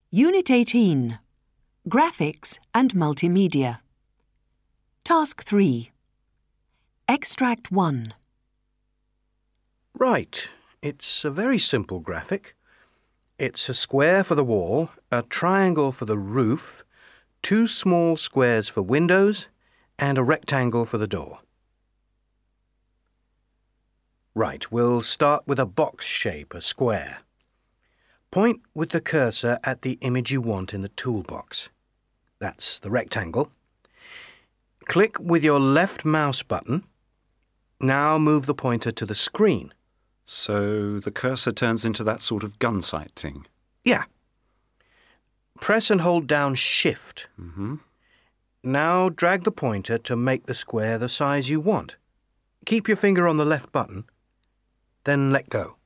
Unit 18. Graphics and Multimedia. Task 3. Extract 1. Right, it's a very simple graphic. It's a square for the wall, a triangle for the roof, 2 small squares for windows, and a rectangle for the door. Right, we'll start with a box shape, a square. Point with the cursor at the image you want in the toolbox. That's the rectangle. Click with your left mouse button. Now move the pointer to the screen. So the cursor turns into that sort of gun sight thing? Yeah. Press and hold down Shift. Now drag the pointer to make the square the size you want. Keep your finger on the left button, then let go.